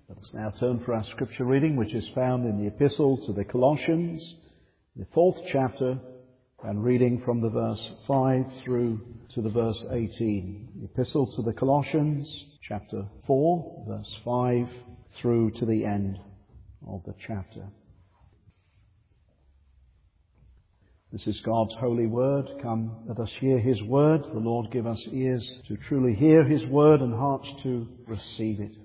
Let us now turn for our scripture reading, which is found in the Epistle to the Colossians, the 4th chapter, and reading from the verse 5 through to the verse 18. The Epistle to the Colossians, chapter 4, verse 5 through to the end of the chapter. This is God's holy word. Come, let us hear His word. The Lord give us ears to truly hear His word and hearts to receive it.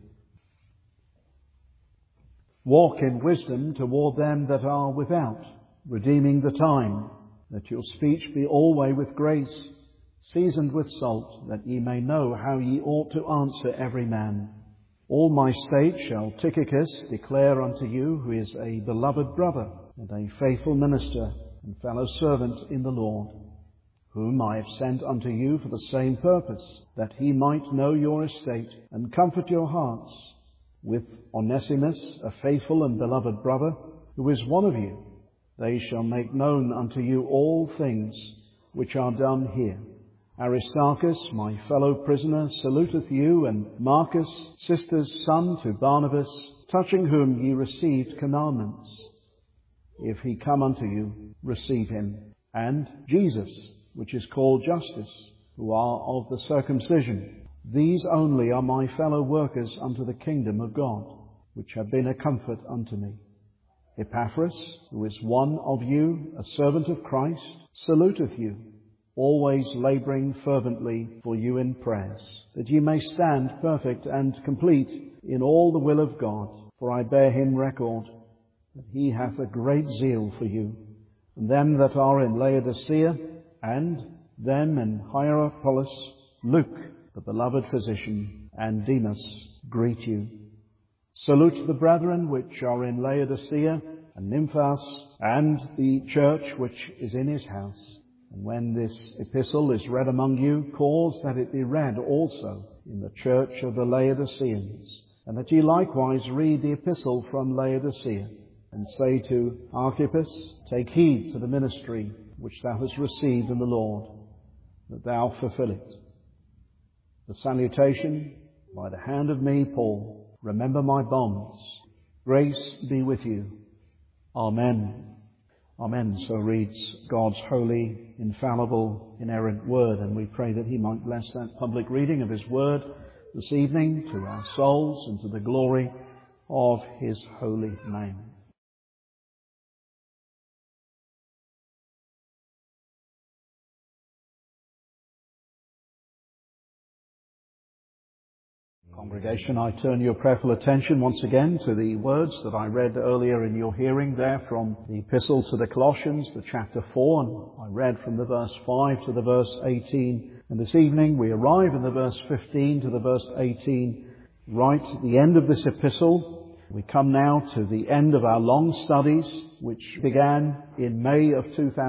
Walk in wisdom toward them that are without, redeeming the time, that your speech be always with grace, seasoned with salt, that ye may know how ye ought to answer every man. All my state shall Tychicus declare unto you, who is a beloved brother, and a faithful minister, and fellow servant in the Lord, whom I have sent unto you for the same purpose, that he might know your estate, and comfort your hearts, with Onesimus, a faithful and beloved brother, who is one of you. They shall make known unto you all things which are done here. Aristarchus, my fellow prisoner, saluteth you, and Marcus, sister's son to Barnabas, touching whom ye received commandments. If he come unto you, receive him. And Jesus, which is called Justus, who are of the circumcision. These only are my fellow workers unto the kingdom of God, which have been a comfort unto me. Epaphras, who is one of you, a servant of Christ, saluteth you, always labouring fervently for you in prayers, that ye may stand perfect and complete in all the will of God. For I bear him record that he hath a great zeal for you, and them that are in Laodicea, and them in Hierapolis. Luke, the beloved physician, and Demas greet you. Salute the brethren which are in Laodicea, and Nymphas, and the church which is in his house. And when this epistle is read among you, cause that it be read also in the church of the Laodiceans, and that ye likewise read the epistle from Laodicea, and say to Archippus, take heed to the ministry which thou hast received in the Lord, that thou fulfill it. The salutation by the hand of me, Paul. Remember my bonds. Grace be with you. Amen. Amen. So reads God's holy, infallible, inerrant word, and we pray that He might bless that public reading of His word this evening to our souls and to the glory of His holy name. Congregation, I turn your prayerful attention once again to the words that I read earlier in your hearing there from the Epistle to the Colossians, the chapter 4, and I read from the verse 5 to the verse 18. And this evening we arrive in the verse 15 to the verse 18, right at the end of this epistle. We come now to the end of our long studies, which began in May of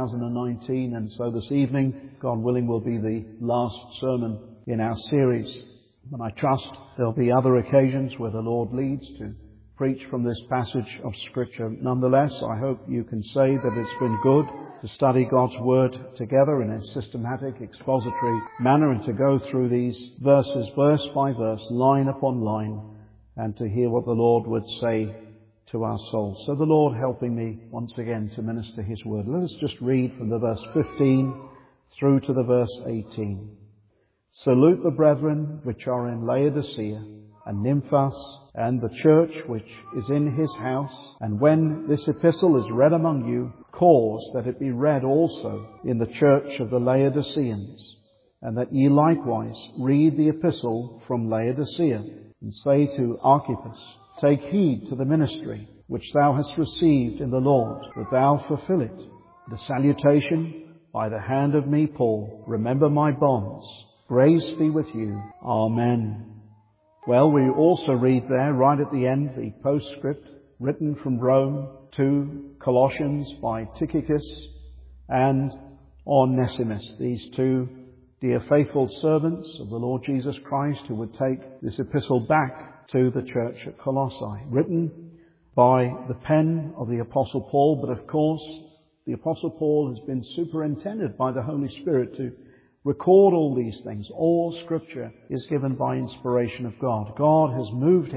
2019, and so this evening, God willing, will be the last sermon in our series. And I trust there'll be other occasions where the Lord leads to preach from this passage of Scripture. Nonetheless, I hope you can say that it's been good to study God's Word together in a systematic, expository manner, and to go through these verses, verse by verse, line upon line, and to hear what the Lord would say to our souls. So the Lord helping me once again to minister His Word. Let us just read from the verse 15 through to the verse 18. Salute the brethren which are in Laodicea, and Nymphas, and the church which is in his house. And when this epistle is read among you, cause that it be read also in the church of the Laodiceans, and that ye likewise read the epistle from Laodicea, and say to Archippus, take heed to the ministry which thou hast received in the Lord, that thou fulfill it. The salutation by the hand of me, Paul. Remember my bonds. Grace be with you. Amen. Well, we also read there, right at the end, the postscript written from Rome to Colossians by Tychicus and Onesimus, these two dear faithful servants of the Lord Jesus Christ who would take this epistle back to the church at Colossae, written by the pen of the Apostle Paul. But of course, the Apostle Paul has been superintended by the Holy Spirit to record all these things. All Scripture is given by inspiration of God. God has moved him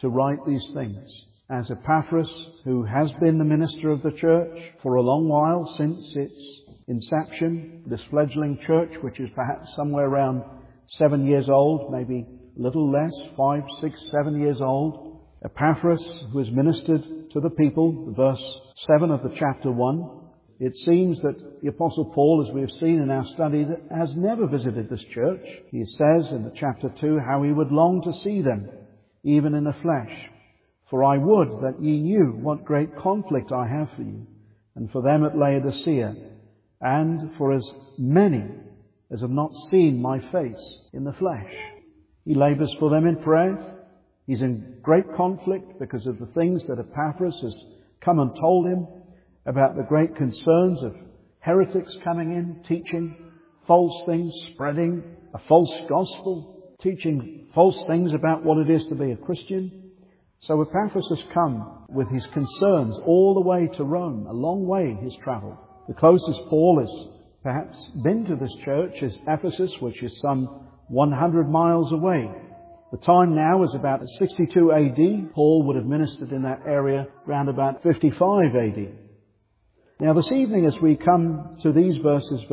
to write these things. As Epaphras, who has been the minister of the church for a long while since its inception, this fledgling church, which is perhaps somewhere around 7 years old, maybe a little less, 5, 6, 7 years old. Epaphras, who has ministered to the people, verse 7 of the chapter 1. It seems that the Apostle Paul, as we have seen in our study, has never visited this church. He says in the chapter 2 how he would long to see them, even in the flesh. For I would that ye knew what great conflict I have for you, and for them at Laodicea, and for as many as have not seen my face in the flesh. He labours for them in prayer. He's in great conflict because of the things that Epaphras has come and told him about the great concerns of heretics coming in, teaching false things, spreading a false gospel, teaching false things about what it is to be a Christian. So Epaphras has come with his concerns all the way to Rome, a long way he's travelled. The closest Paul has perhaps been to this church is Ephesus, which is some 100 miles away. The time now is about 62 AD. Paul would have ministered in that area around about 55 AD. Now this evening, as we come to these verses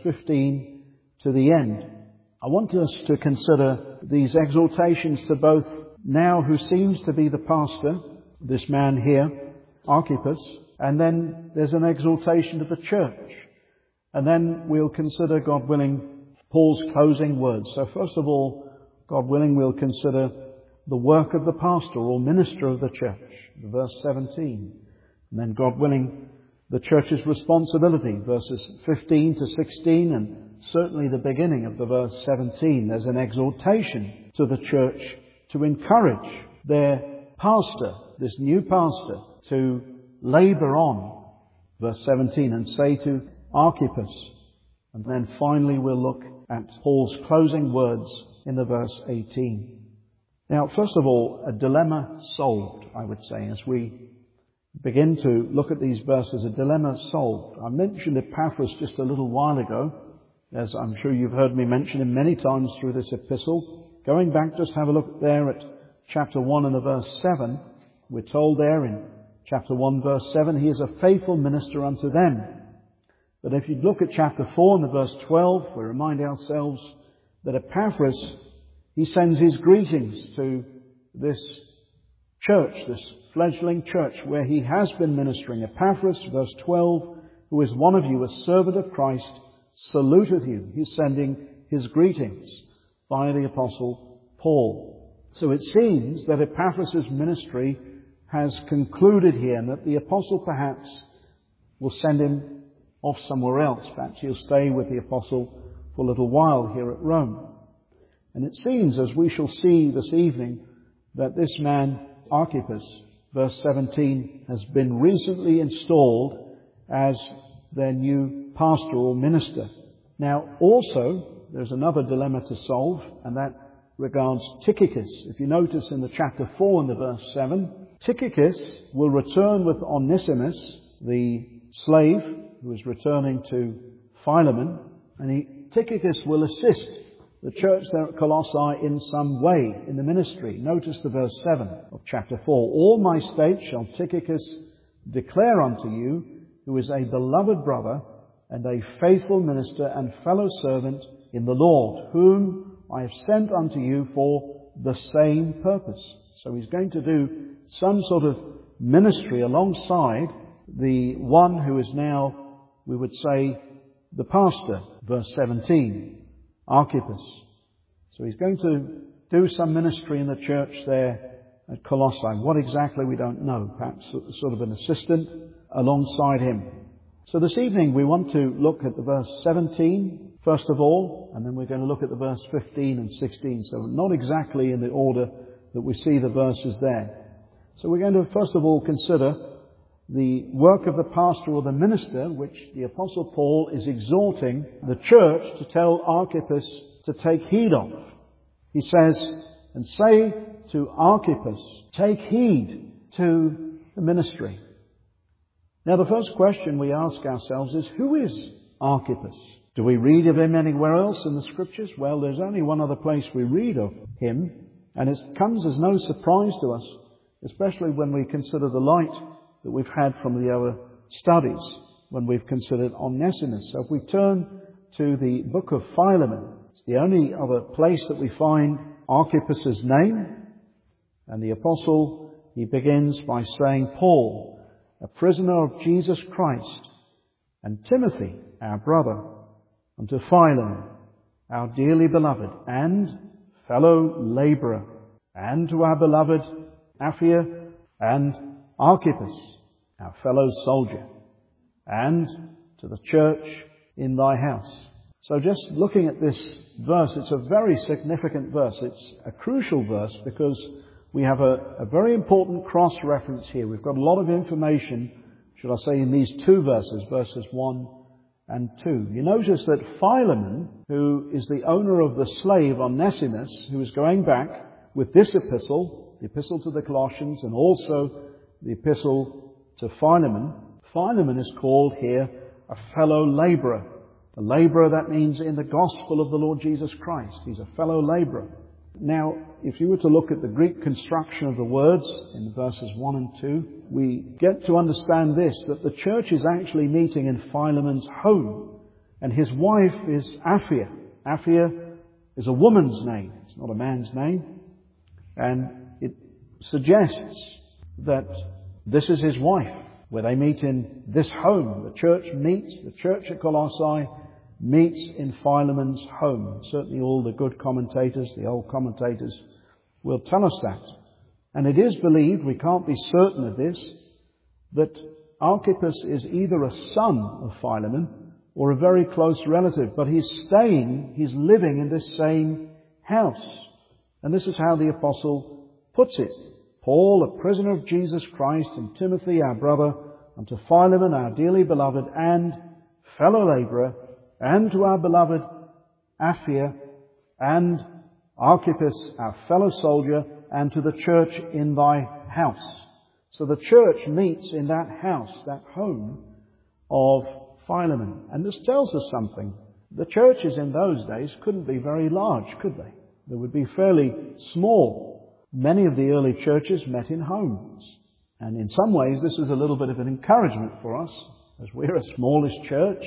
15 to the end, I want us to consider these exhortations to both now who seems to be the pastor, this man here, Archippus, and then there's an exhortation to the church. And then we'll consider, God willing, Paul's closing words. So first of all, God willing, we'll consider the work of the pastor or minister of the church, verse 17. And then, God willing, the church's responsibility, verses 15 to 16, and certainly the beginning of the verse 17. There's an exhortation to the church to encourage their pastor, this new pastor, to labour on, verse 17, and say to Archippus. And then finally we'll look at Paul's closing words in the verse 18. Now, first of all, a dilemma solved, I would say, as we begin to look at these verses, a dilemma solved. I mentioned Epaphras just a little while ago, as I'm sure you've heard me mention him many times through this epistle. Going back, just have a look there at chapter 1 and the verse 7. We're told there in chapter 1 verse 7, he is a faithful minister unto them. But if you look at chapter 4 and the verse 12, we remind ourselves that Epaphras, he sends his greetings to this church, this fledgling church where he has been ministering. Epaphras, verse 12, who is one of you, a servant of Christ, saluteth you. He's sending his greetings by the Apostle Paul. So it seems that Epaphras' ministry has concluded here, and that the Apostle perhaps will send him off somewhere else. Perhaps he'll stay with the Apostle for a little while here at Rome. And it seems, as we shall see this evening, that this man, Archippus, verse 17, has been recently installed as their new pastoral minister. Now, also, there's another dilemma to solve, and that regards Tychicus. If you notice in the chapter 4 and the verse 7, Tychicus will return with Onesimus, the slave who is returning to Philemon, and Tychicus will assist the church there at Colossae in some way in the ministry. Notice the verse 7 of chapter 4. All my state shall Tychicus declare unto you, who is a beloved brother and a faithful minister and fellow servant in the Lord, whom I have sent unto you for the same purpose. So he's going to do some sort of ministry alongside the one who is now, we would say, the pastor, verse 17. Archippus. So he's going to do some ministry in the church there at Colossae. What exactly, we don't know. Perhaps sort of an assistant alongside him. So this evening we want to look at the verse 17, first of all, and then we're going to look at the verse 15 and 16. So not exactly in the order that we see the verses there. So we're going to first of all consider the work of the pastor or the minister, which the Apostle Paul is exhorting the church to tell Archippus to take heed of. He says, and say to Archippus, take heed to the ministry. Now the first question we ask ourselves is, who is Archippus? Do we read of him anywhere else in the Scriptures? Well, there's only one other place we read of him, And it comes as no surprise to us, especially when we consider the light that we've had from the other studies, when we've considered Onesimus. So if we turn to the book of Philemon, it's the only other place that we find Archippus' name. And the apostle, he begins by saying, Paul, a prisoner of Jesus Christ, and Timothy, our brother, unto Philemon, our dearly beloved and fellow labourer, and to our beloved Apphia and Archippus, our fellow soldier, and to the church in thy house. So just looking at this verse, it's a very significant verse. It's a crucial verse because we have a very important cross-reference here. We've got a lot of information, should I say, in these two verses, verses 1 and 2. You notice that Philemon, who is the owner of the slave Onesimus, who is going back with this epistle, the epistle to the Colossians, and also the epistle to Philemon. Philemon is called here a fellow labourer. A labourer, that means in the gospel of the Lord Jesus Christ. He's a fellow labourer. Now, if you were to look at the Greek construction of the words in verses 1 and 2, we get to understand this, that the church is actually meeting in Philemon's home, and his wife is Apphia. Apphia is a woman's name, it's not a man's name, and it suggests that this is his wife, where they meet in this home. The church at Colossae meets in Philemon's home. Certainly all the good commentators, the old commentators, will tell us that. And it is believed, we can't be certain of this, that Archippus is either a son of Philemon or a very close relative, but he's living in this same house. And this is how the apostle puts it. Paul, a prisoner of Jesus Christ, and Timothy, our brother, unto Philemon, our dearly beloved and fellow labourer, and to our beloved Apphia and Archippus, our fellow soldier, and to the church in thy house. So the church meets in that house, that home of Philemon. And this tells us something. The churches in those days couldn't be very large, could they? They would be fairly small. Many of the early churches met in homes. And in some ways this is a little bit of an encouragement for us, as we're a smallish church.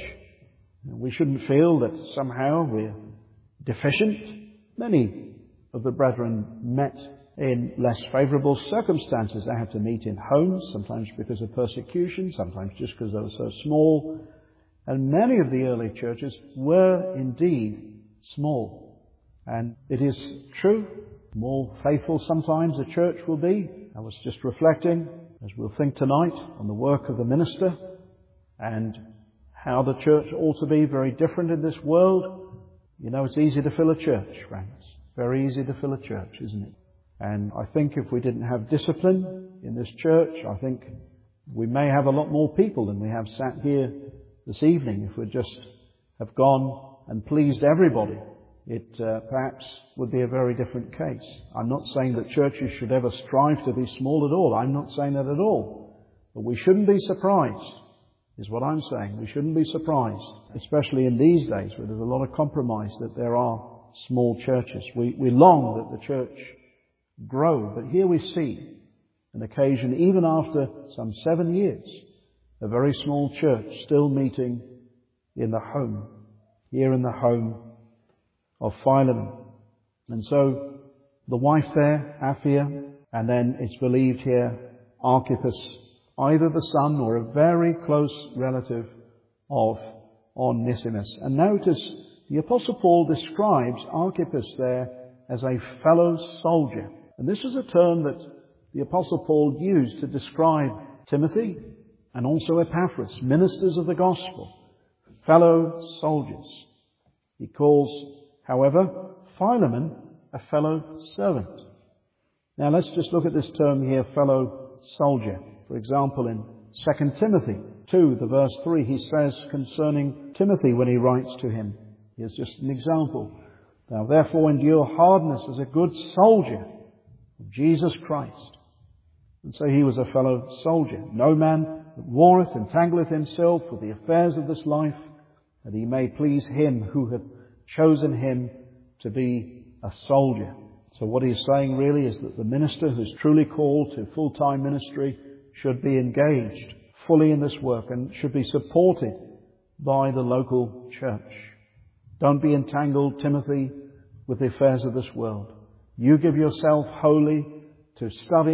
We shouldn't feel that somehow we're deficient. Many of the brethren met in less favourable circumstances. They had to meet in homes, sometimes because of persecution, sometimes just because they were so small. And many of the early churches were indeed small. And it is true, more faithful sometimes a church will be. I was just reflecting, as we'll think tonight, on the work of the minister and how the church ought to be very different in this world. You know, it's easy to fill a church, friends. Very easy to fill a church, isn't it? And I think if we didn't have discipline in this church, I think we may have a lot more people than we have sat here this evening. If we just have gone and pleased everybody, it perhaps would be a very different case. I'm not saying that churches should ever strive to be small at all. I'm not saying that at all. But we shouldn't be surprised, is what I'm saying. We shouldn't be surprised, especially in these days where there's a lot of compromise, that there are small churches. We long that the church grow, but here we see an occasion, even after some 7 years, a very small church still meeting in the home, here in the home of Philemon. And so the wife there, Apphia, and then it's believed here, Archippus, either the son or a very close relative of Onesimus. And notice the Apostle Paul describes Archippus there as a fellow soldier. And this is a term that the Apostle Paul used to describe Timothy and also Epaphras, ministers of the gospel, fellow soldiers. He calls, however, Philemon a fellow servant. Now let's just look at this term here, fellow soldier. For example, in 2 Timothy 2, the verse 3, he says concerning Timothy when he writes to him, here's just an example. Thou therefore endure hardness as a good soldier of Jesus Christ. And so he was a fellow soldier. No man that warreth entangleth himself with the affairs of this life, that he may please him who hath chosen him to be a soldier. So what he's saying really is that the minister who's truly called to full-time ministry should be engaged fully in this work and should be supported by the local church. Don't be entangled, Timothy, with the affairs of this world. You give yourself wholly to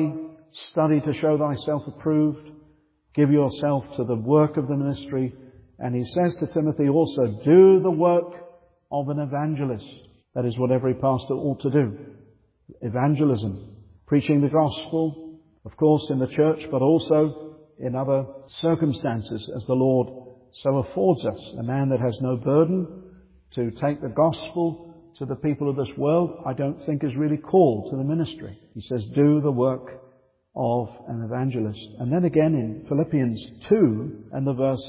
study to show thyself approved. Give yourself to the work of the ministry. And he says to Timothy also, do the work of an evangelist. That is what every pastor ought to do. Evangelism. Preaching the gospel, of course, in the church, but also in other circumstances as the Lord so affords us. A man that has no burden to take the gospel to the people of this world, I don't think is really called to the ministry. He says, do the work of an evangelist. And then again in Philippians 2 and the verse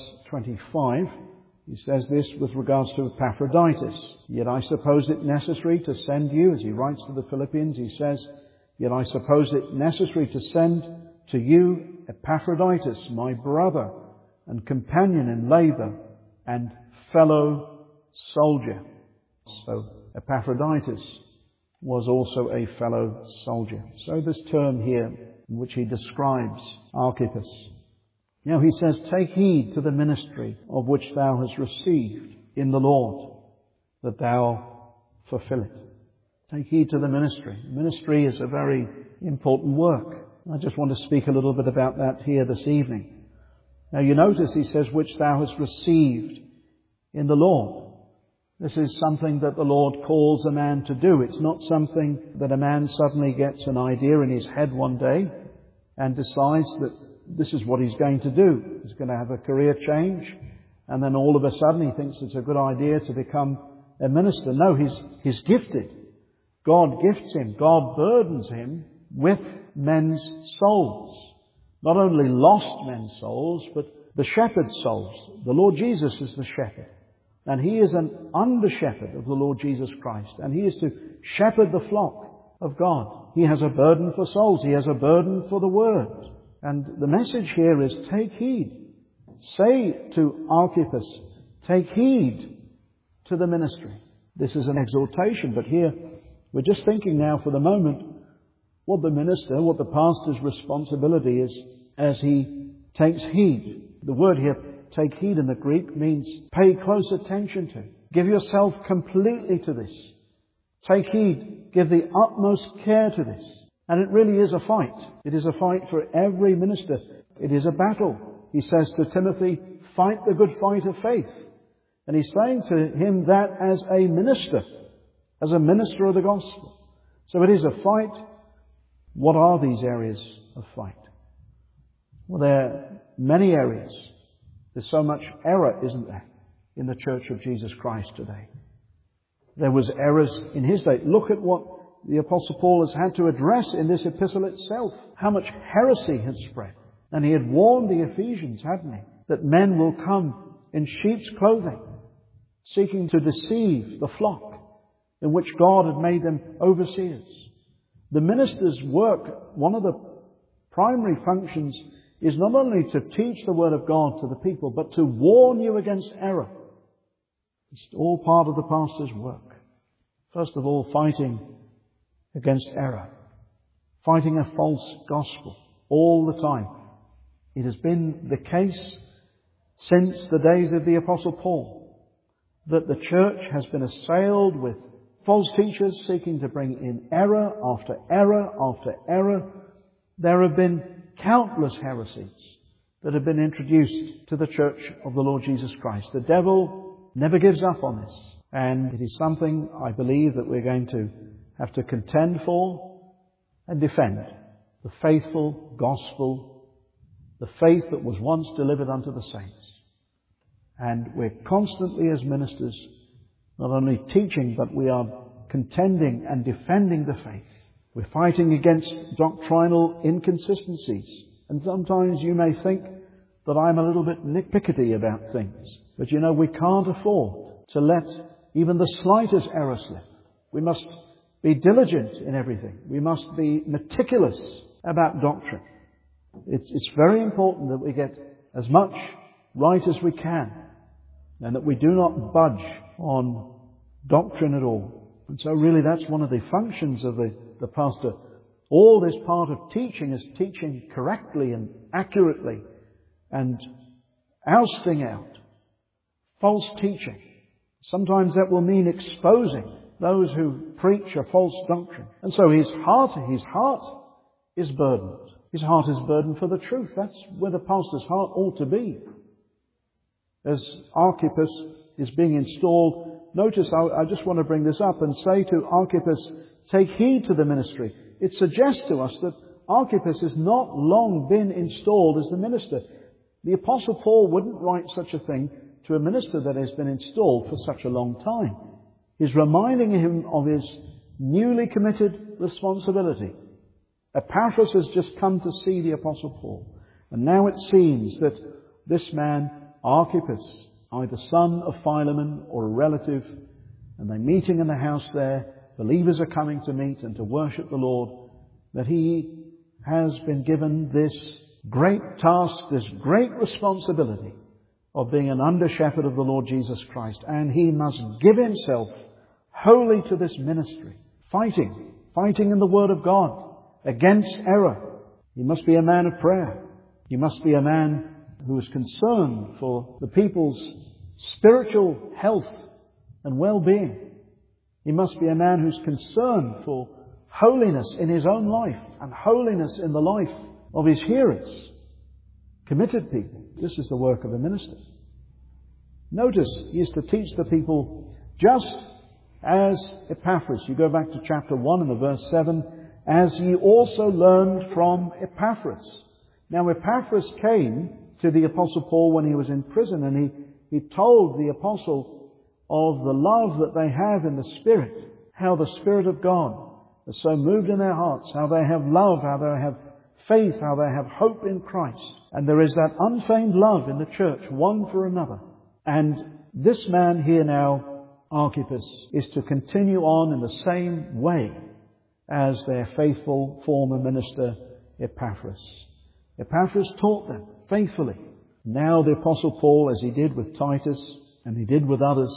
25, he says this with regards to Epaphroditus. Yet I suppose it necessary to send you, as he writes to the Philippians, he says, yet I suppose it necessary to send to you Epaphroditus, my brother and companion in labor and fellow soldier. So Epaphroditus was also a fellow soldier. So this term here, in which he describes Archippus. Now he says, take heed to the ministry of which thou hast received in the Lord, that thou fulfill it. Take heed to the ministry. Ministry is a very important work. I just want to speak a little bit about that here this evening. Now you notice he says, which thou hast received in the Lord. This is something that the Lord calls a man to do. It's not something that a man suddenly gets an idea in his head one day and decides that this is what he's going to do. He's going to have a career change, and then all of a sudden he thinks it's a good idea to become a minister. No, he's gifted. God gifts him. God burdens him with men's souls. Not only lost men's souls, but the shepherd's souls. The Lord Jesus is the shepherd. And he is an under-shepherd of the Lord Jesus Christ. And he is to shepherd the flock of God. He has a burden for souls. He has a burden for the Word. And the message here is, take heed. Say to Archippus, take heed to the ministry. This is an exhortation, but here we're just thinking now for the moment what the minister, what the pastor's responsibility is as he takes heed. The word here, take heed in the Greek, means pay close attention to. Give yourself completely to this. Take heed. Give the utmost care to this. And it really is a fight. It is a fight for every minister. It is a battle. He says to Timothy, fight the good fight of faith. And he's saying to him that as a minister of the gospel. So it is a fight. What are these areas of fight? Well, there are many areas. There's so much error, isn't there, in the Church of Jesus Christ today. There was errors in his day. Look at what the Apostle Paul has had to address in this epistle itself. How much heresy had spread. And he had warned the Ephesians, hadn't he, that men will come in sheep's clothing, seeking to deceive the flock in which God had made them overseers. The minister's work, one of the primary functions, is not only to teach the Word of God to the people, but to warn you against error. It's all part of the pastor's work. First of all, fighting against error. Fighting a false gospel all the time. It has been the case since the days of the Apostle Paul that the church has been assailed with false teachers seeking to bring in error after error after error. There have been countless heresies that have been introduced to the church of the Lord Jesus Christ. The devil never gives up on this. And it is something, I believe, that we're going to have to contend for and defend. The faithful gospel, the faith that was once delivered unto the saints. And we're constantly as ministers not only teaching, but we are contending and defending the faith. We're fighting against doctrinal inconsistencies. And sometimes you may think that I'm a little bit nitpickety about things. But you know, we can't afford to let even the slightest error slip. We must be diligent in everything. We must be meticulous about doctrine. It's very important that we get as much right as we can, and that we do not budge on doctrine at all. And so really that's one of the functions of the the pastor, all this part of teaching is teaching correctly and accurately and ousting out false teaching. Sometimes that will mean exposing those who preach a false doctrine. And so his heart is burdened. His heart is burdened for the truth. That's where the pastor's heart ought to be. As Archippus is being installed, notice I just want to bring this up and say to Archippus, take heed to the ministry. It suggests to us that Archippus has not long been installed as the minister. The Apostle Paul wouldn't write such a thing to a minister that has been installed for such a long time. He's reminding him of his newly committed responsibility. Epaphras has just come to see the Apostle Paul. And now it seems that this man, Archippus, either son of Philemon or a relative, and they're meeting in the house there, believers are coming to meet and to worship the Lord, that he has been given this great task, this great responsibility of being an under-shepherd of the Lord Jesus Christ. And he must give himself wholly to this ministry, fighting in the Word of God, against error. He must be a man of prayer. He must be a man who is concerned for the people's spiritual health and well-being. He must be a man who's concerned for holiness in his own life and holiness in the life of his hearers. Committed people. This is the work of a minister. Notice, he is to teach the people just as Epaphras. You go back to chapter 1 and the verse 7. As ye also learned from Epaphras. Now Epaphras came to the Apostle Paul when he was in prison, and he told the Apostle of the love that they have in the Spirit, how the Spirit of God is so moved in their hearts, how they have love, how they have faith, how they have hope in Christ. And there is that unfeigned love in the church, one for another. And this man here now, Archippus, is to continue on in the same way as their faithful former minister, Epaphras. Epaphras taught them faithfully. Now the Apostle Paul, as he did with Titus, and he did with others,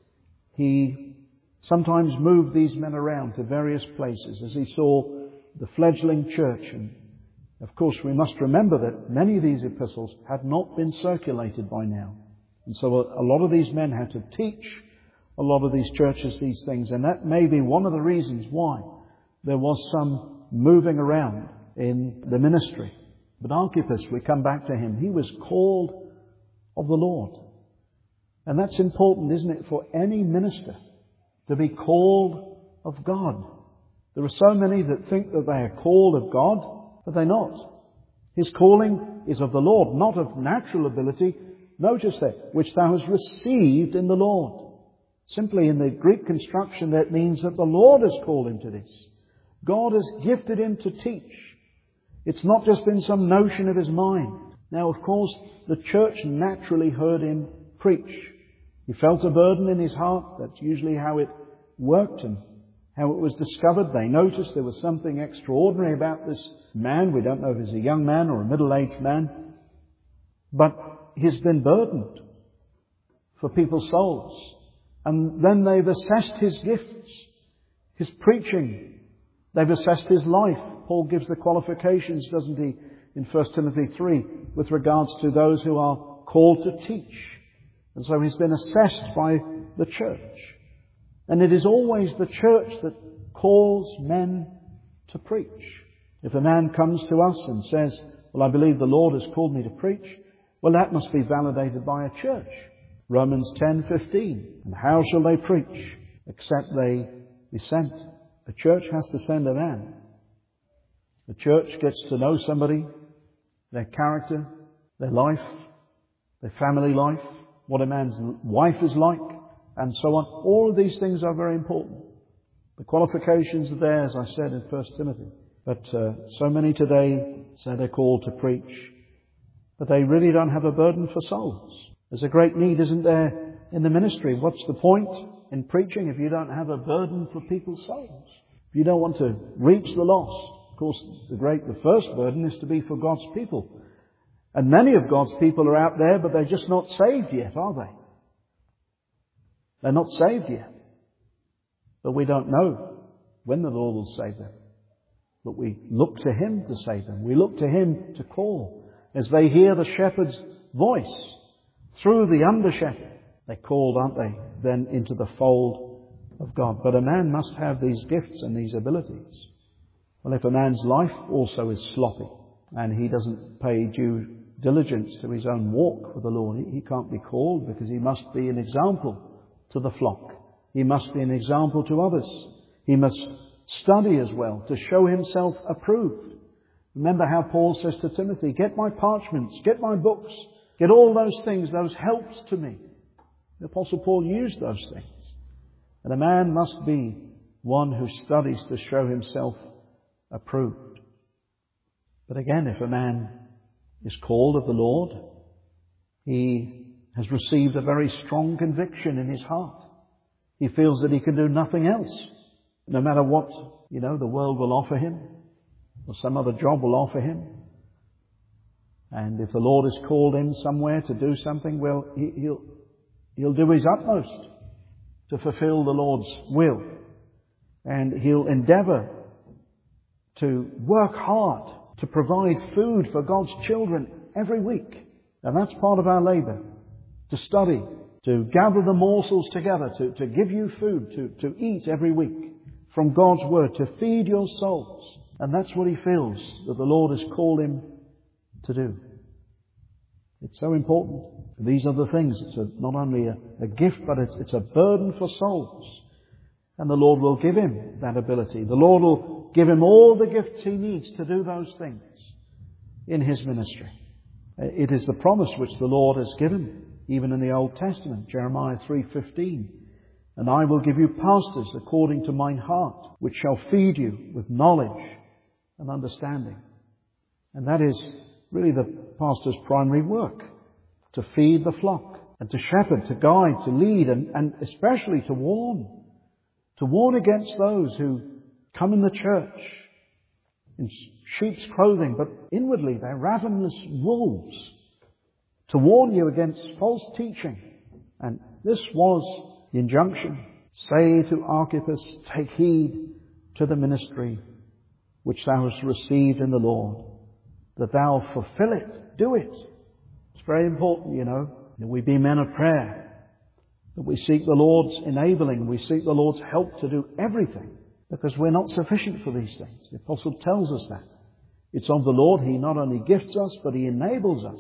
he sometimes moved these men around to various places as he saw the fledgling church. And of course we must remember that many of these epistles had not been circulated by now. And so a lot of these men had to teach a lot of these churches these things. And that may be one of the reasons why there was some moving around in the ministry. But Archippus, we come back to him, he was called of the Lord. And that's important, isn't it, for any minister to be called of God. There are so many that think that they are called of God, but they're not. His calling is of the Lord, not of natural ability. Notice that, which thou hast received in the Lord. Simply in the Greek construction, that means that the Lord has called him to this. God has gifted him to teach. It's not just been some notion of his mind. Now, of course, the church naturally heard him preach. He felt a burden in his heart. That's usually how it worked and how it was discovered. They noticed there was something extraordinary about this man. We don't know if he's a young man or a middle-aged man. But he's been burdened for people's souls. And then they've assessed his gifts, his preaching. They've assessed his life. Paul gives the qualifications, doesn't he, in 1 Timothy 3, with regards to those who are called to teach. And so he's been assessed by the church. And it is always the church that calls men to preach. If a man comes to us and says, well, I believe the Lord has called me to preach, well, that must be validated by a church. Romans 10:15. And how shall they preach except they be sent? A church has to send a man. The church gets to know somebody, their character, their life, their family life, what a man's wife is like, and so on. All of these things are very important. The qualifications are there, as I said in 1 Timothy. But so many today say they're called to preach, but they really don't have a burden for souls. There's a great need, isn't there, in the ministry? What's the point in preaching if you don't have a burden for people's souls? If you don't want to reach the lost. Of course, the first burden is to be for God's people. And many of God's people are out there, but they're just not saved yet, are they? They're not saved yet. But we don't know when the Lord will save them. but we look to Him to save them. We look to Him to call. As they hear the shepherd's voice through the under-shepherd, they're called, aren't they, then into the fold of God. But a man must have these gifts and these abilities. Well, if a man's life also is sloppy and he doesn't pay due diligence to his own walk with the Lord, he can't be called, because he must be an example to the flock. He must be an example to others. He must study as well to show himself approved. Remember how Paul says to Timothy, get my parchments, get my books, get all those things, those helps to me. The Apostle Paul used those things. And a man must be one who studies to show himself approved. But again, if a man is called of the Lord, he has received a very strong conviction in his heart. He feels that he can do nothing else, no matter what, the world will offer him, or some other job will offer him. And if the Lord has called him somewhere to do something, well, he'll do his utmost to fulfill the Lord's will. And he'll endeavour to work hard to provide food for God's children every week. And that's part of our labour. To study, to gather the morsels together, to give you food, to eat every week from God's Word, to feed your souls. And that's what he feels that the Lord has called him to do. It's so important. These are the things. It's not only a gift, but it's a burden for souls. And the Lord will give him that ability. The Lord will give him all the gifts he needs to do those things in his ministry. It is the promise which the Lord has given, even in the Old Testament, Jeremiah 3:15. And I will give you pastors according to mine heart, which shall feed you with knowledge and understanding. And that is really the pastor's primary work, to feed the flock and to shepherd, to guide, to lead, and especially to warn. To warn against those who come in the church in sheep's clothing, but inwardly they're ravenous wolves. To warn you against false teaching. And this was the injunction. Say to Archippus, take heed to the ministry which thou hast received in the Lord, that thou fulfill it, do it. It's very important, that we be men of prayer, that we seek the Lord's enabling, we seek the Lord's help to do everything, because we're not sufficient for these things. The Apostle tells us that. It's of the Lord. He not only gifts us, but He enables us.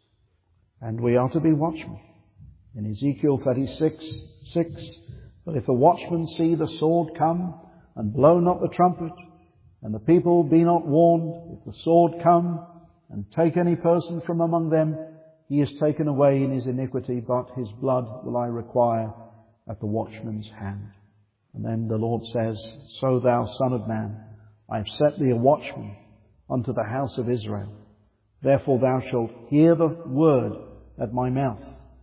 And we are to be watchmen. In Ezekiel 36:6, but if the watchman see the sword come, and blow not the trumpet, and the people be not warned, if the sword come, and take any person from among them, he is taken away in his iniquity, but his blood will I require at the watchman's hand. And then the Lord says, so thou, son of man, I have set thee a watchman unto the house of Israel. Therefore thou shalt hear the word at my mouth,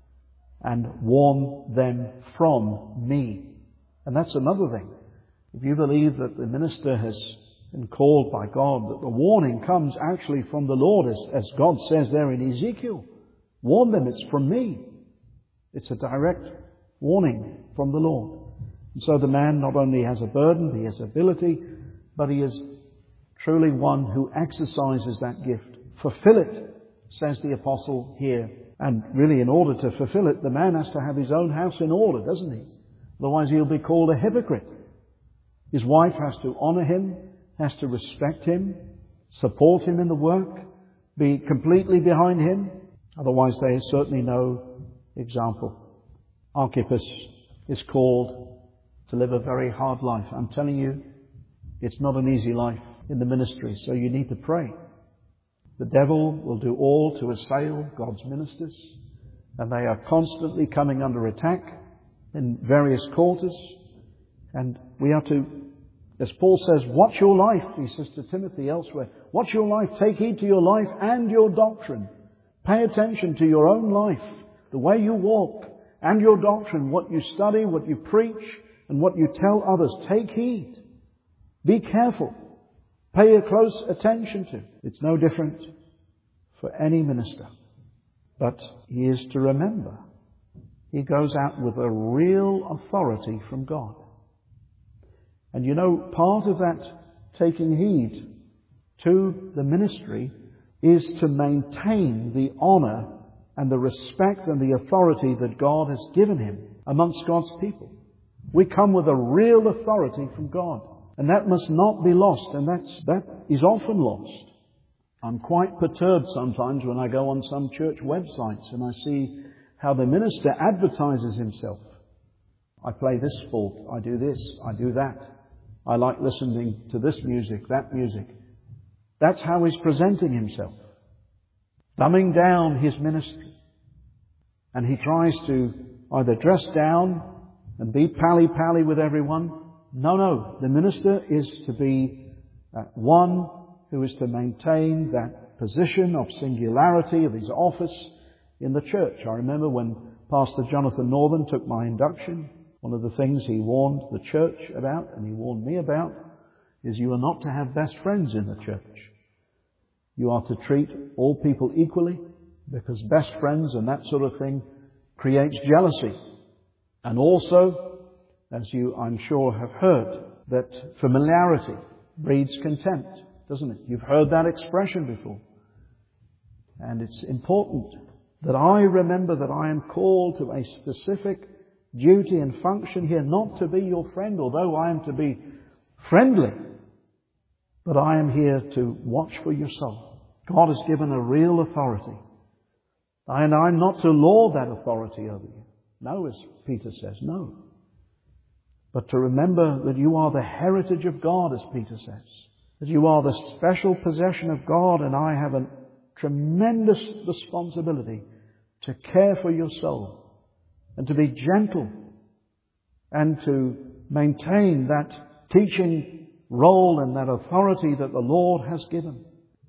and warn them from me. And that's another thing. If you believe that the minister has been called by God, that the warning comes actually from the Lord, as God says there in Ezekiel. Warn them, it's from me. It's a direct warning from the Lord. And so the man not only has a burden, he has ability, but he is truly one who exercises that gift. Fulfill it, says the apostle here. And really, in order to fulfill it, the man has to have his own house in order, doesn't he? Otherwise he'll be called a hypocrite. His wife has to honour him, has to respect him, support him in the work, be completely behind him. Otherwise there is certainly no example. Archippus is called to live a very hard life. I'm telling you, it's not an easy life in the ministry, so you need to pray. The devil will do all to assail God's ministers, and they are constantly coming under attack in various quarters. And we are to, as Paul says, watch your life, he says to Timothy elsewhere. Watch your life, take heed to your life and your doctrine. Pay attention to your own life, the way you walk, and your doctrine, what you study, what you preach, and what you tell others. Take heed. Be careful. Pay a close attention to. It's no different for any minister. But he is to remember, he goes out with a real authority from God. And part of that taking heed to the ministry is to maintain the honour and the respect and the authority that God has given him amongst God's people. We come with a real authority from God, and that must not be lost, and that is often lost. I'm quite perturbed sometimes when I go on some church websites and I see how the minister advertises himself. I play this sport, I do this, I do that. I like listening to this music, that music. That's how he's presenting himself, dumbing down his ministry. And he tries to either dress down and be pally-pally with everyone. No. The minister is to be one who is to maintain that position of singularity of his office in the church. I remember when Pastor Jonathan Northern took my induction, one of the things he warned the church about, and he warned me about, is you are not to have best friends in the church. You are to treat all people equally, because best friends and that sort of thing creates jealousy. And also, as you, I'm sure, have heard, that familiarity breeds contempt, doesn't it? You've heard that expression before. And it's important that I remember that I am called to a specific duty and function here, not to be your friend, although I am to be friendly, but I am here to watch for your soul. God has given a real authority. And I'm not to lord that authority over you. No, as Peter says, no. But to remember that you are the heritage of God, as Peter says. That you are the special possession of God, and I have a tremendous responsibility to care for your soul and to be gentle and to maintain that teaching role and that authority that the Lord has given.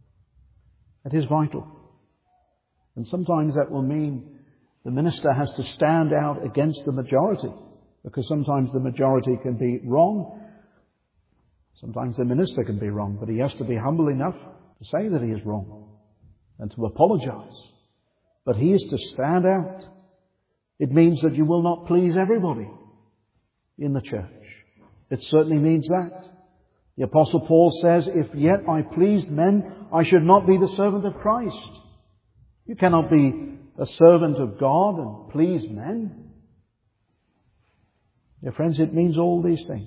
It is vital. And sometimes that will mean the minister has to stand out against the majority, because sometimes the majority can be wrong. Sometimes the minister can be wrong, but he has to be humble enough to say that he is wrong and to apologize. But he is to stand out. It means that you will not please everybody in the church. It certainly means that. The Apostle Paul says, if yet I pleased men, I should not be the servant of Christ. You cannot be a servant of God and please men. Dear friends, it means all these things.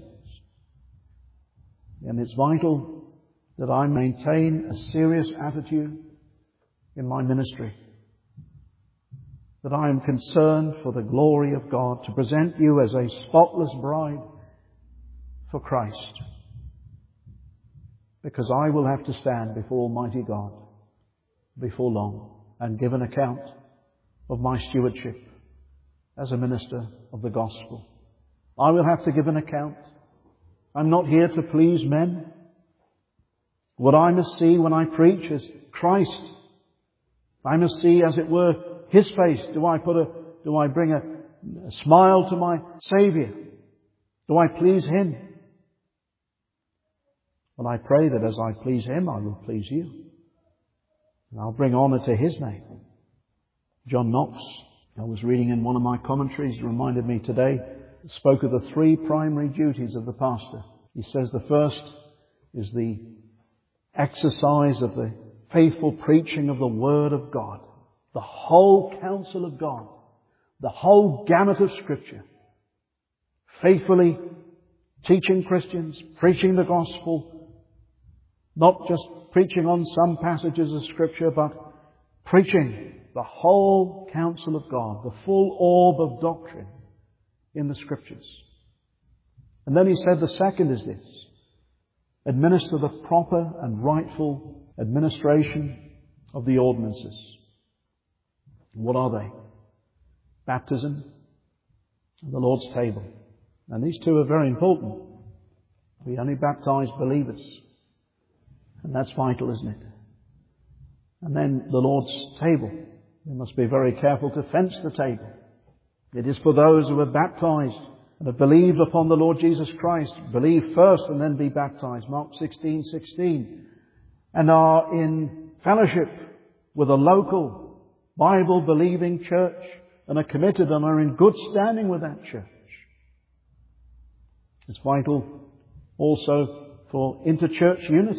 And it's vital that I maintain a serious attitude in my ministry. That I am concerned for the glory of God, to present you as a spotless bride for Christ. Because I will have to stand before Almighty God before long and give an account of my stewardship as a minister of the gospel. I will have to give an account. I'm not here to please men. What I must see when I preach is Christ. I must see, as it were, His face. Do I bring a smile to my Saviour? Do I please Him? Well, I pray that as I please Him, I will please you. And I'll bring honour to His name. John Knox, I was reading in one of my commentaries, reminded me today, spoke of the three primary duties of the pastor. He says the first is the exercise of the faithful preaching of the Word of God. The whole counsel of God. The whole gamut of Scripture. Faithfully teaching Christians, preaching the gospel. Not just preaching on some passages of Scripture, but preaching the whole counsel of God. The full orb of doctrine in the Scriptures. And then he said the second is this. Administer the proper and rightful administration of the ordinances. What are they? Baptism and the Lord's table. And these two are very important. We only baptize believers. And that's vital, isn't it? And then the Lord's table. We must be very careful to fence the table. It is for those who are baptized and have believed upon the Lord Jesus Christ. Believe first and then be baptized. Mark 16:16. And are in fellowship with a local Bible-believing church and are committed and are in good standing with that church. It's vital also for interchurch unity.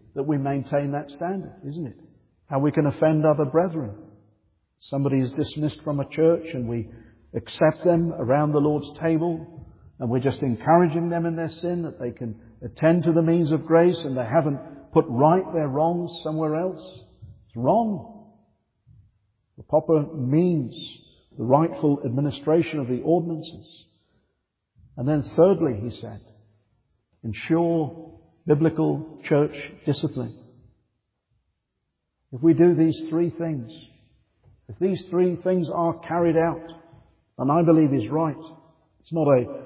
that we maintain that standard, isn't it? How we can offend other brethren. Somebody is dismissed from a church and we accept them around the Lord's table and we're just encouraging them in their sin, that they can attend to the means of grace and they haven't put right their wrongs somewhere else. It's wrong. The proper means, the rightful administration of the ordinances. And then thirdly, he said, ensure biblical church discipline. If we do these three things, if these three things are carried out, and I believe he's right, it's not a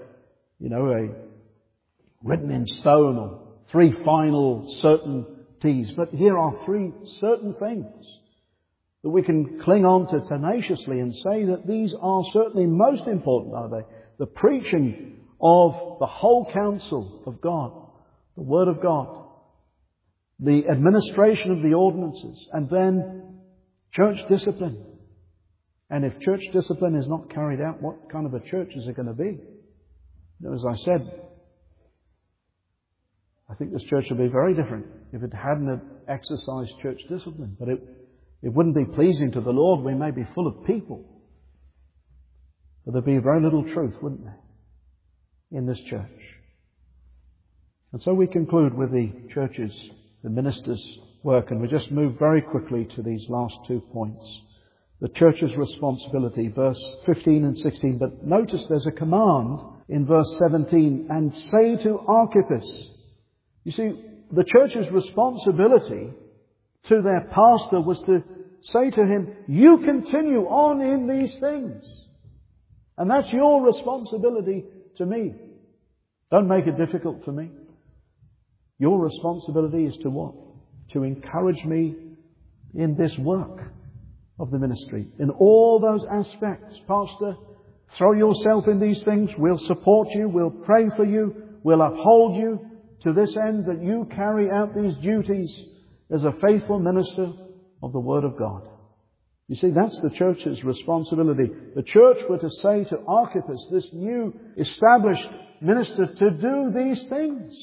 written in stone or three final certainties, but here are three certain things that we can cling on to tenaciously and say that these are certainly most important, are they? The preaching of the whole counsel of God, the Word of God, the administration of the ordinances, and then church discipline. And if church discipline is not carried out, what kind of a church is it going to be? As I said, I think this church would be very different if it hadn't exercised church discipline. But it wouldn't be pleasing to the Lord. We may be full of people, but there'd be very little truth, wouldn't there, in this church? And so we conclude with the church's, the minister's work, and we just move very quickly to these last 2 points. The church's responsibility, verse 15 and 16. But notice there's a command in verse 17, and say to Archippus. You see, the church's responsibility to their pastor was to say to him, you continue on in these things. And that's your responsibility to me. Don't make it difficult for me. Your responsibility is to what? To encourage me in this work of the ministry. In all those aspects, Pastor, throw yourself in these things. We'll support you. We'll pray for you. We'll uphold you to this end that you carry out these duties as a faithful minister of the Word of God. You see, that's the church's responsibility. The church were to say to Archippus, this new established minister, to do these things.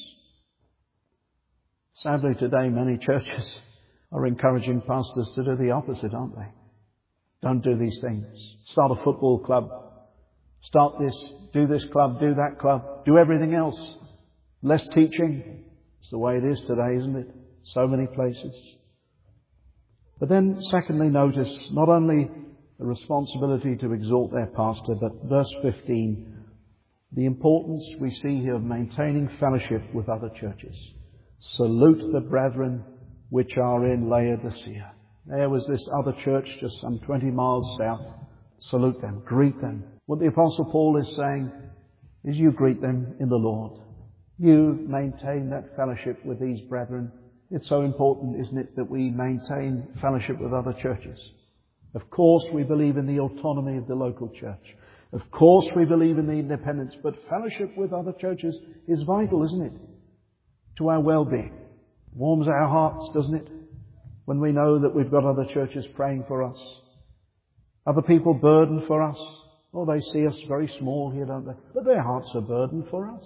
Sadly, today many churches are encouraging pastors to do the opposite, aren't they? Don't do these things. Start a football club. Start this, do this club, do that club, do everything else. Less teaching. It's the way it is today, isn't it? So many places. But then, secondly, notice not only the responsibility to exhort their pastor, but verse 15, the importance we see here of maintaining fellowship with other churches. Salute the brethren which are in Laodicea. There was this other church just some 20 miles south. Salute them, greet them. What the Apostle Paul is saying is you greet them in the Lord. You maintain that fellowship with these brethren. It's so important, isn't it, that we maintain fellowship with other churches. Of course we believe in the autonomy of the local church. Of course we believe in the independence, but fellowship with other churches is vital, isn't it, to our well-being. Warms our hearts, doesn't it, when we know that we've got other churches praying for us. Other people burdened for us. Oh, they see us very small here, don't they? But their hearts are burdened for us.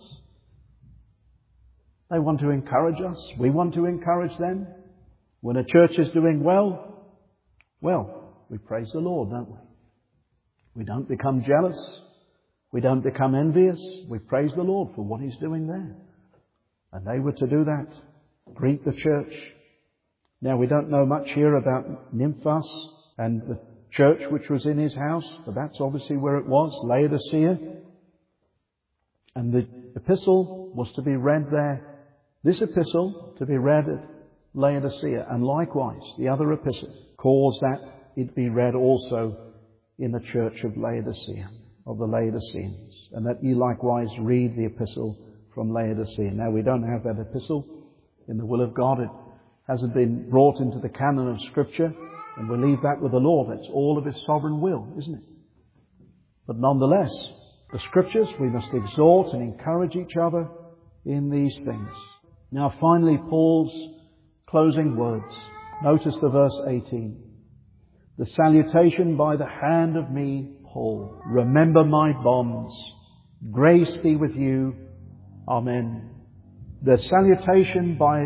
They want to encourage us. We want to encourage them. When a church is doing well, we praise the Lord, don't we? We don't become jealous. We don't become envious. We praise the Lord for what He's doing there. And they were to do that. Greet the church. Now, we don't know much here about Nymphas and the church which was in his house, but that's obviously where it was, Laodicea. And the epistle was to be read there. This epistle to be read at Laodicea, and likewise the other epistle, cause that it be read also in the church of Laodicea, of the Laodiceans, and that ye likewise read the epistle from Laodicea. Now, we don't have that epistle in the will of God. It hasn't been brought into the canon of Scripture, and we leave that with the Lord. It's all of His sovereign will, isn't it? But nonetheless, the Scriptures, we must exhort and encourage each other in these things. Now, finally, Paul's closing words. Notice the verse 18. The salutation by the hand of me, Paul. Remember my bonds. Grace be with you. Amen. The salutation by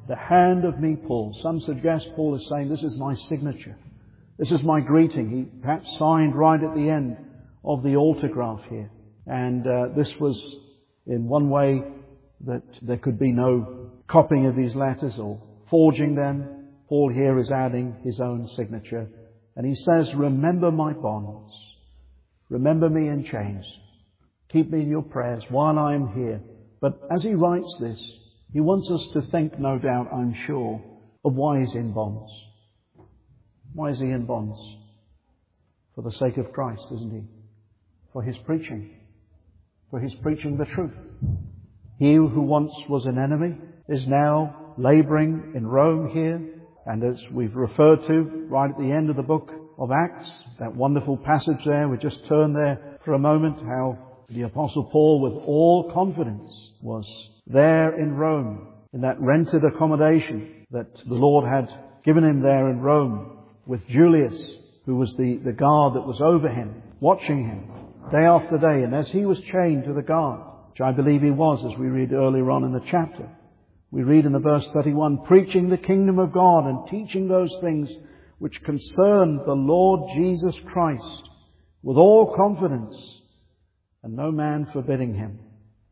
The hand of me, Paul. Some suggest Paul is saying, this is my signature. This is my greeting. He perhaps signed right at the end of the autograph here. And this was in one way that there could be no copying of these letters or forging them. Paul here is adding his own signature. And he says, remember my bonds. Remember me in chains. Keep me in your prayers while I am here. But as he writes this, he wants us to think, no doubt, I'm sure, of why he's in bonds. Why is he in bonds? For the sake of Christ, isn't he? For his preaching. For his preaching the truth. He who once was an enemy is now labouring in Rome here. And as we've referred to right at the end of the book of Acts, that wonderful passage there, we just turn there for a moment, how the Apostle Paul with all confidence was there in Rome, in that rented accommodation that the Lord had given him there in Rome, with Julius, who was the guard that was over him, watching him day after day. And as he was chained to the guard, which I believe he was, as we read earlier on in the chapter, we read in the verse 31, preaching the kingdom of God and teaching those things which concern the Lord Jesus Christ with all confidence, and no man forbidding him.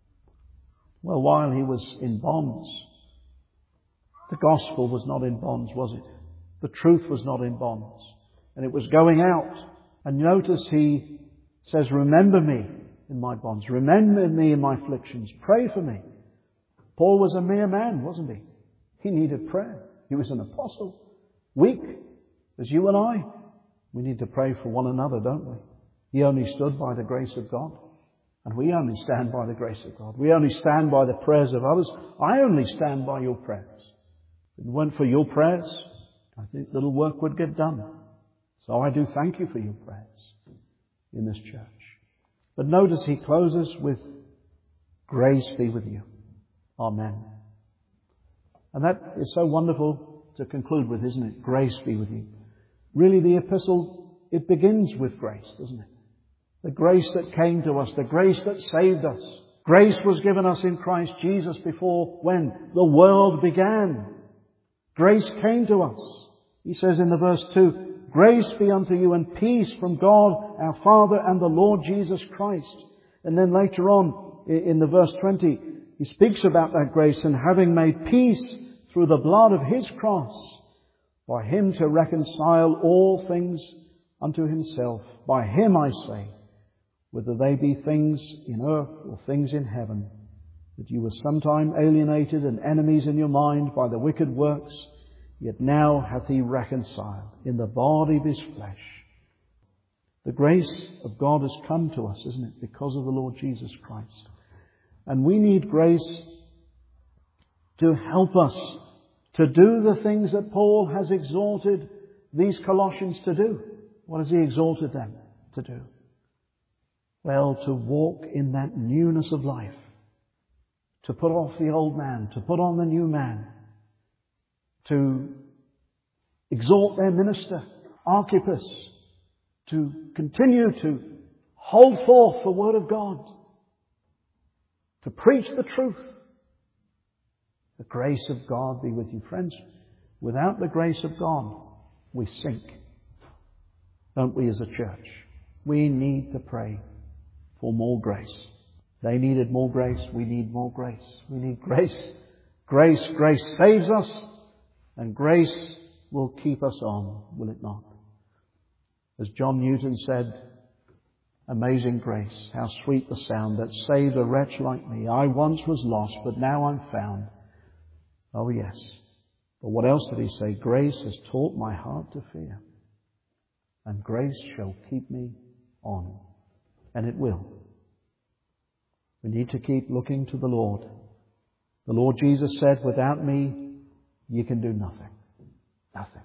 Well, while he was in bonds, the gospel was not in bonds, was it? The truth was not in bonds. And it was going out. And notice he says, remember me in my bonds. Remember me in my afflictions. Pray for me. Paul was a mere man, wasn't he? He needed prayer. He was an apostle. Weak as you and I. We need to pray for one another, don't we? He only stood by the grace of God. And we only stand by the grace of God. We only stand by the prayers of others. I only stand by your prayers. If it weren't for your prayers, I think little work would get done. So I do thank you for your prayers in this church. But notice he closes with, grace be with you. Amen. And that is so wonderful to conclude with, isn't it? Grace be with you. Really, the epistle, it begins with grace, doesn't it? The grace that came to us, the grace that saved us. Grace was given us in Christ Jesus before when the world began. Grace came to us. He says in the verse 2, grace be unto you and peace from God our Father and the Lord Jesus Christ. And then later on in the verse 20, he speaks about that grace and having made peace through the blood of his cross, by him to reconcile all things unto himself. By him, I say, whether they be things in earth or things in heaven, that you were sometime alienated and enemies in your mind by the wicked works, yet now hath he reconciled in the body of his flesh. The grace of God has come to us, isn't it? Because of the Lord Jesus Christ. And we need grace to help us to do the things that Paul has exhorted these Colossians to do. What has he exhorted them to do? Well, to walk in that newness of life. To put off the old man. To put on the new man. To exhort their minister, Archippus, to continue to hold forth the Word of God. To preach the truth. The grace of God be with you. Friends, without the grace of God, we sink. Don't we as a church? We need to pray for more grace. They needed more grace. We need more grace. We need grace. Grace saves us. And grace will keep us on, will it not? As John Newton said, amazing grace, how sweet the sound that saved a wretch like me. I once was lost, but now I'm found. Oh yes. But what else did he say? Grace has taught my heart to fear. And grace shall keep me on. And it will. We need to keep looking to the Lord. The Lord Jesus said, without me, you can do nothing. Nothing.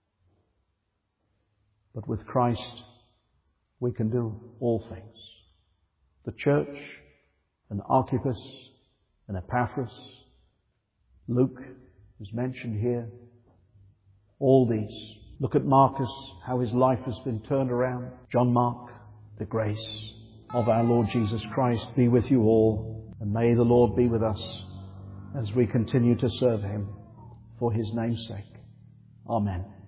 But with Christ, we can do all things. The church, and Archippus, and Epaphras, Luke is mentioned here. All these. Look at Marcus, how his life has been turned around. John Mark, the grace of our Lord Jesus Christ be with you all. And may the Lord be with us as we continue to serve Him. for his name's sake. Amen.